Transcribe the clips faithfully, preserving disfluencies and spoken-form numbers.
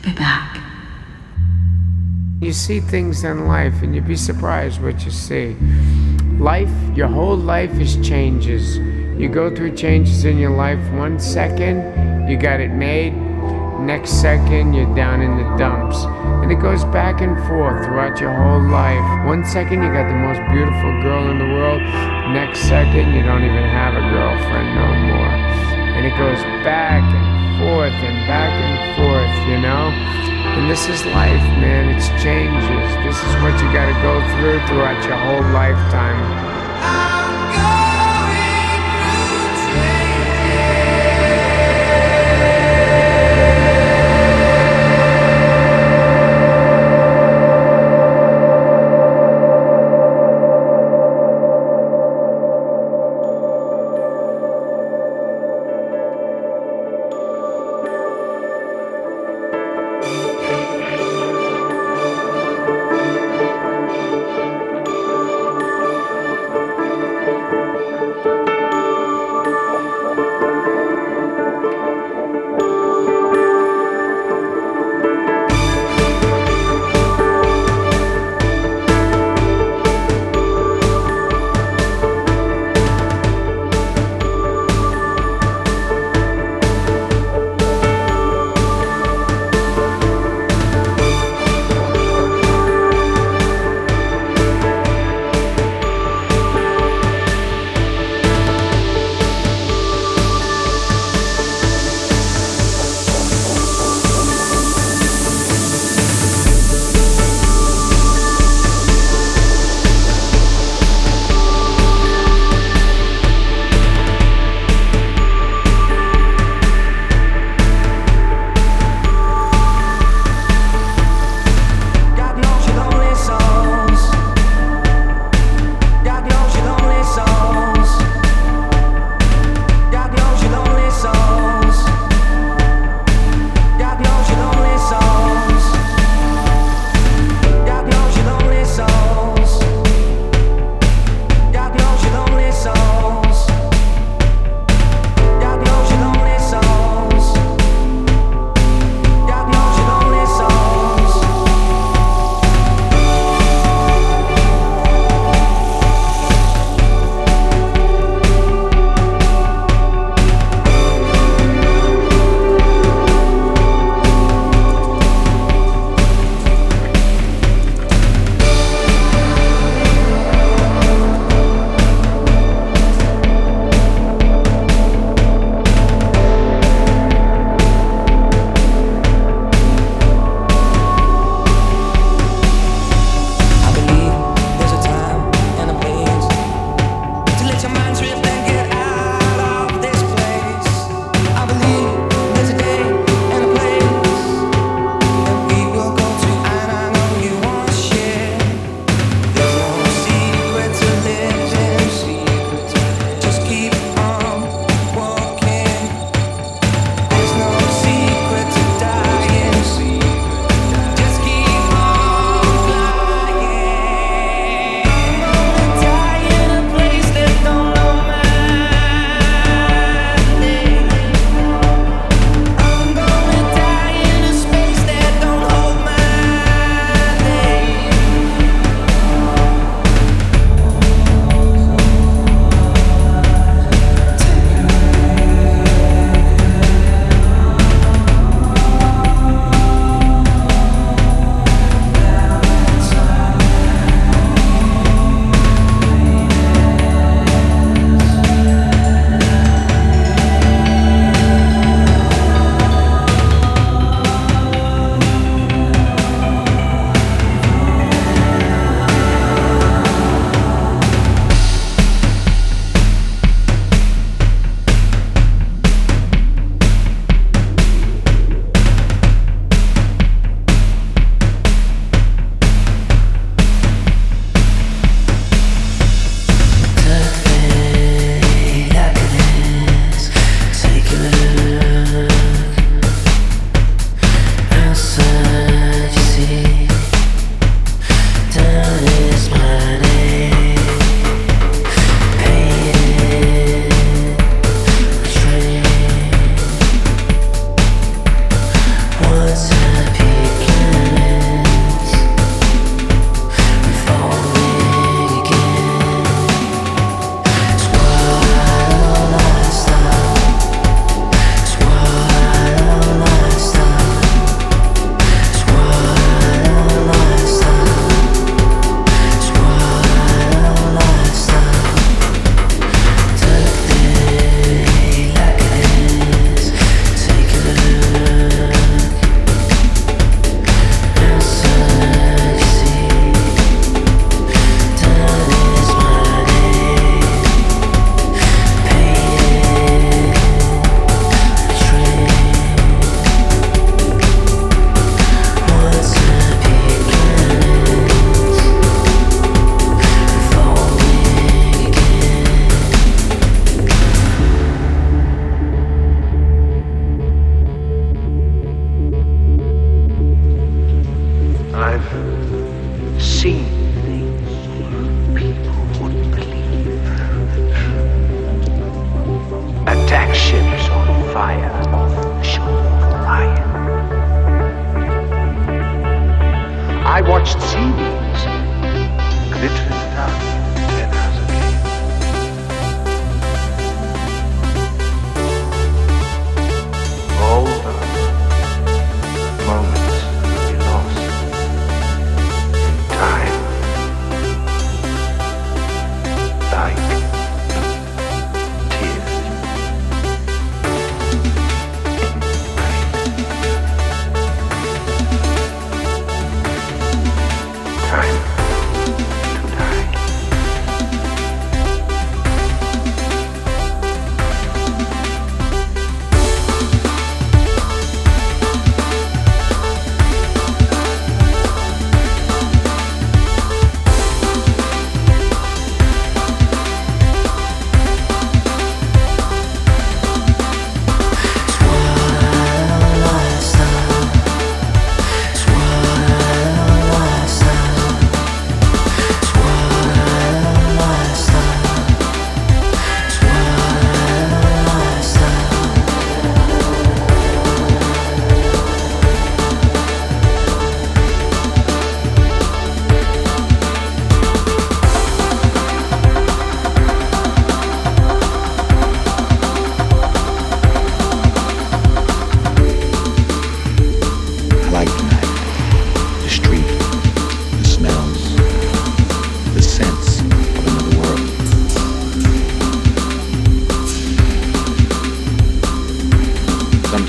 be back. You see things in life and you'd be surprised what you see. Life, your whole life is changes. You go through changes in your life. One second, you got it made. Next second, you're down in the dumps. And it goes back and forth throughout your whole life. One second, you got the most beautiful girl in the world. Next second, you don't even have a girlfriend no more. And it goes back and forth and back and forth, you know? And this is life, man. It's changes. This is what you gotta go through throughout your whole lifetime.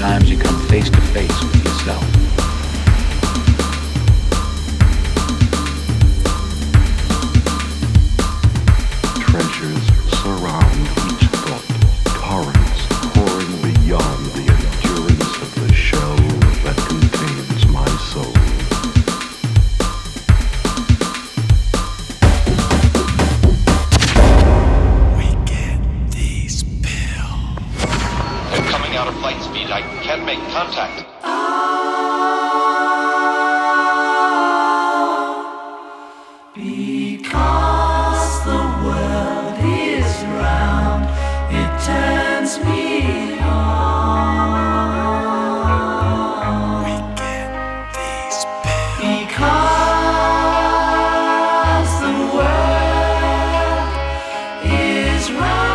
Sometimes you come face to face with yourself. Treasures surround each thought, torrents pouring beyond the endurance of the shell that contains my soul. Out of light speed, I can't make contact. Because the world is round, it turns me on. We get these pills. Because the world is round.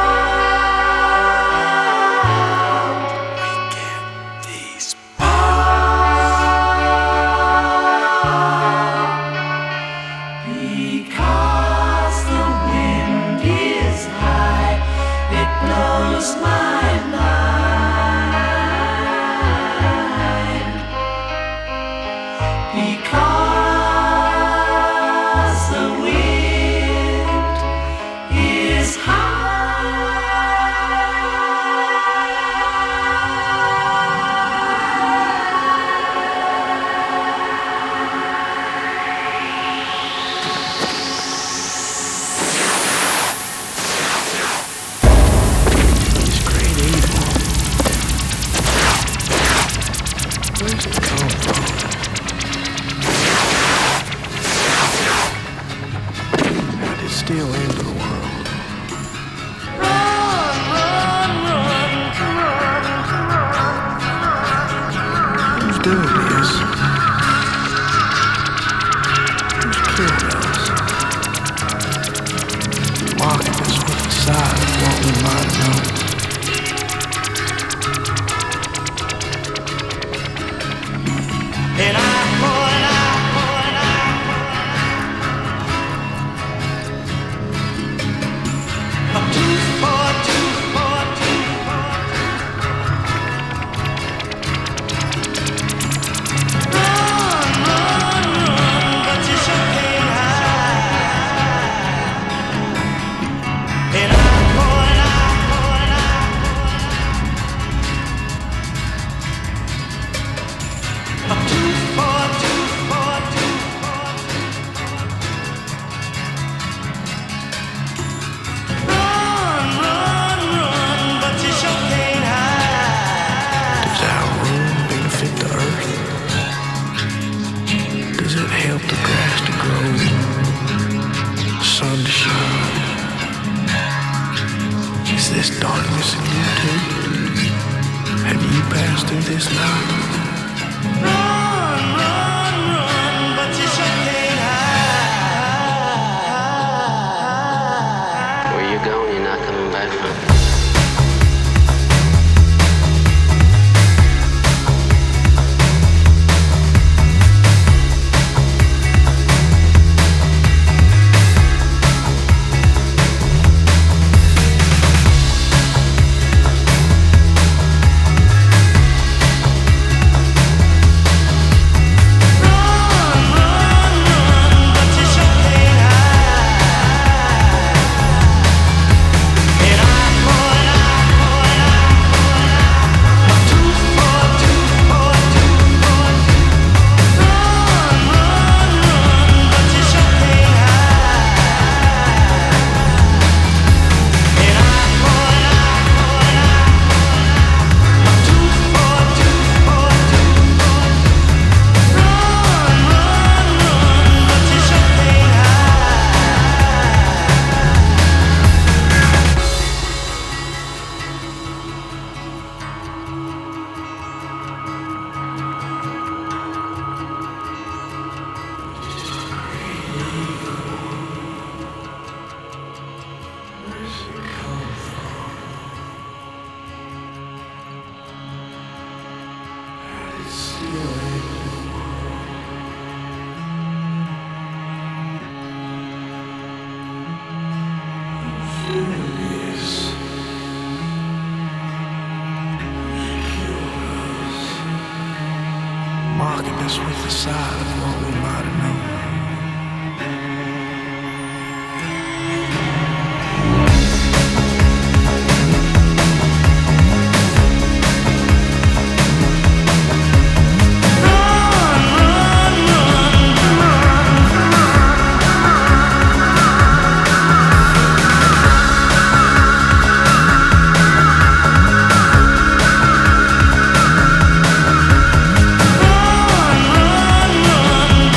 Still into the world. Run, run, run, run, run. Who's doing this? Who's killed us? Mocking us with the side of what we might know. And I point out. Darkness in you too? Have you passed through this night? Run, run, run, but you sure can't hide. Where you going, you're not coming back from. darkness with the side of what we might have known. Run, run, run.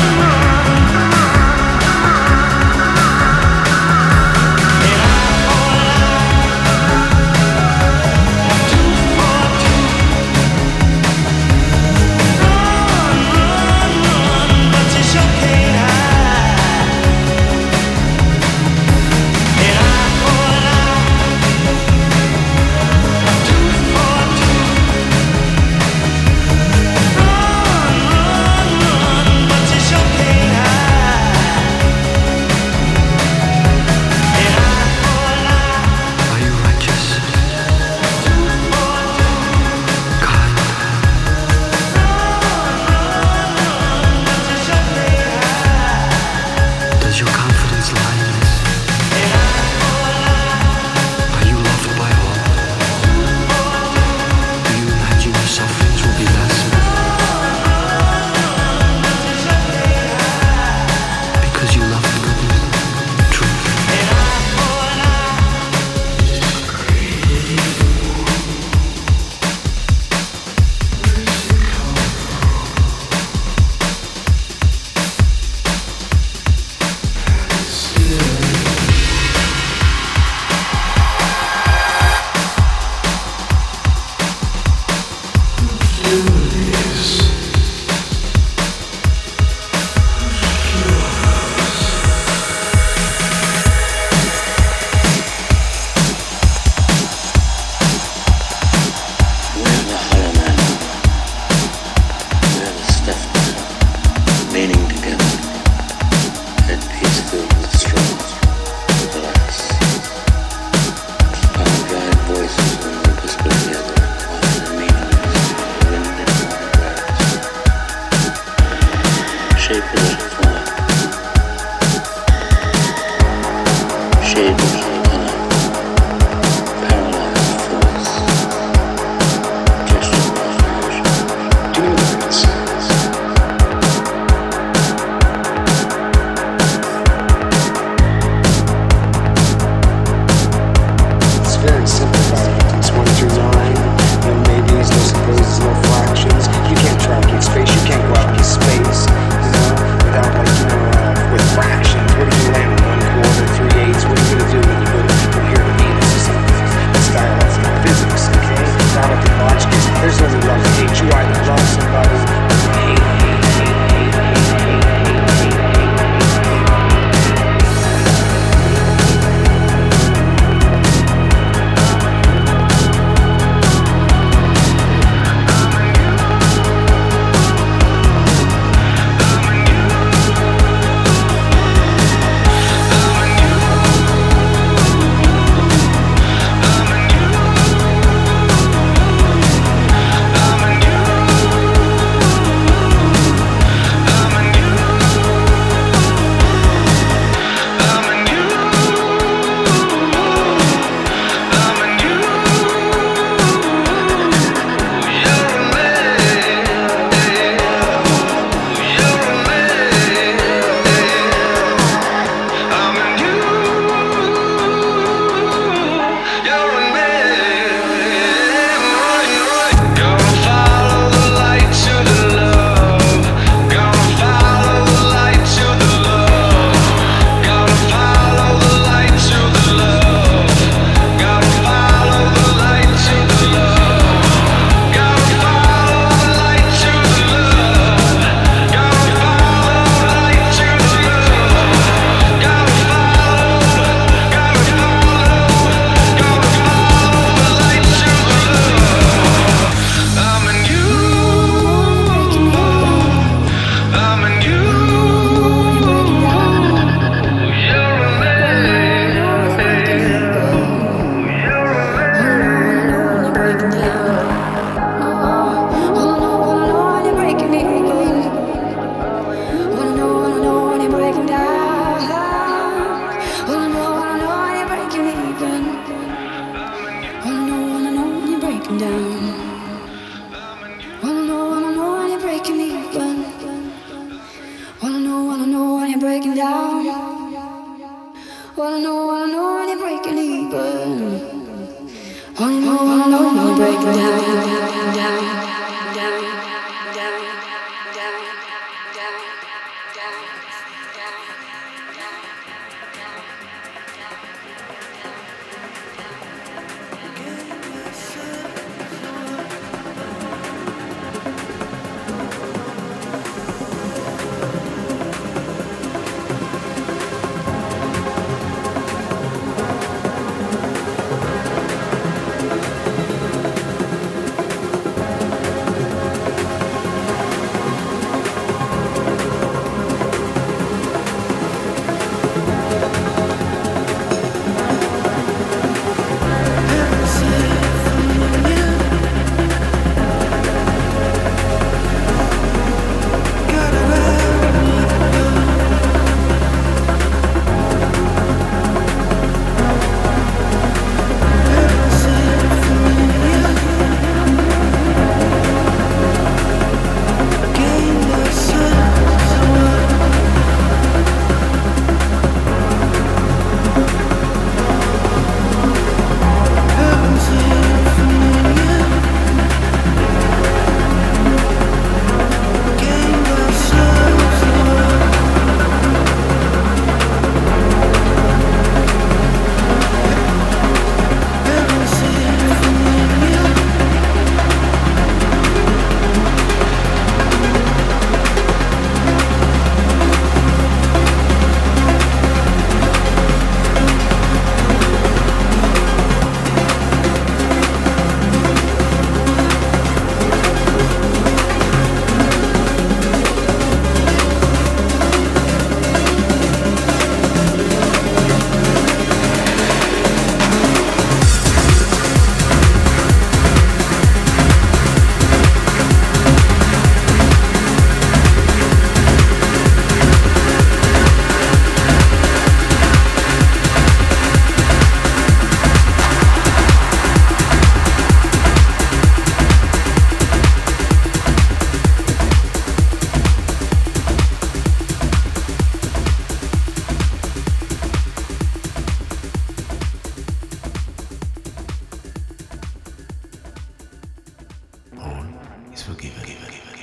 Is forgiven.